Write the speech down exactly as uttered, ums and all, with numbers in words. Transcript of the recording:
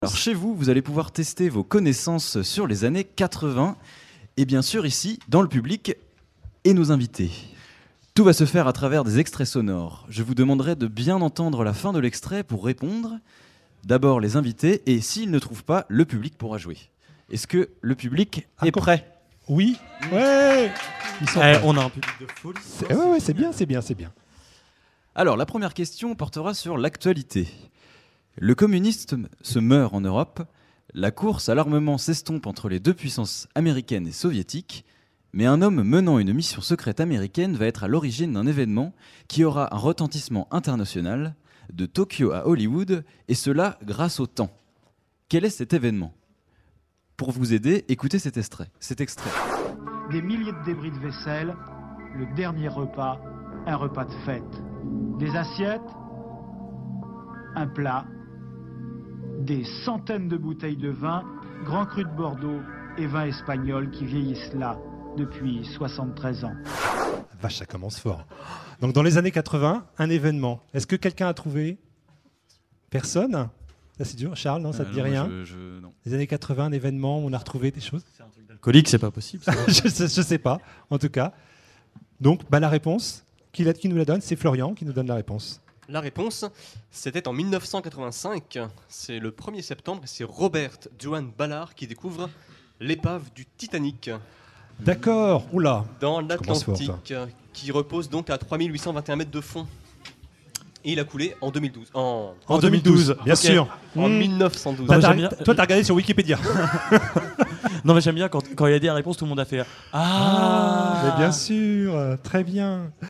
Alors chez vous, vous allez pouvoir tester vos connaissances sur les années quatre-vingts et bien sûr ici, dans le public et nos invités. Tout va se faire à travers des extraits sonores. Je vous demanderai de bien entendre la fin de l'extrait pour répondre. D'abord les invités et s'ils ne trouvent pas, le public pourra jouer. Est-ce que le public Ah, est com- prêt ? Oui. Ouais. Ils sont Eh, prêts. on a un public de folie. C'est- ouais, ouais, c'est bien, c'est bien, c'est bien. Alors la première question portera sur l'actualité. Le communisme se meurt en Europe, la course à l'armement s'estompe entre les deux puissances américaines et soviétiques, mais un homme menant une mission secrète américaine va être à l'origine d'un événement qui aura un retentissement international, de Tokyo à Hollywood, et cela grâce au temps. Quel est cet événement ? Pour vous aider, écoutez cet extrait. Cet extrait. Des milliers de débris de vaisselle, le dernier repas, un repas de fête. Des assiettes, un plat, des centaines de bouteilles de vin, Grand Cru de Bordeaux et vin espagnol qui vieillissent là depuis soixante-treize ans. Vache, ça commence fort. Donc dans les années quatre-vingts, un événement. Est-ce que quelqu'un a trouvé ? Personne ? Là c'est dur. Charles, non, ça te Euh, dit non, rien ? je- je- non. Les années quatre-vingts, un événement, on a retrouvé des choses ? Alcoolique, c'est pas possible. ça. je, sais, je sais pas, en tout cas. Donc bah, la réponse, qui, la- qui nous la donne ? C'est Florian qui nous donne la réponse. La réponse, c'était en mille neuf cent quatre-vingt-cinq. C'est le premier septembre et c'est Robert Joan Ballard qui découvre l'épave du Titanic D'accord, oula. dans commence fort, l'Atlantique, qui repose donc à trois mille huit cent vingt et un mètres de fond. Et il a coulé en deux mille douze. En, En deux mille douze, bien Ok. sûr. en Mmh. mille neuf cent douze. Toi, Moi, t'as- j'aime bien- Toi, t'as regardé sur Wikipédia. Non, mais j'aime bien quand, quand il y a des réponses, tout le monde a fait Ah, Mais bien sûr, euh, très bien.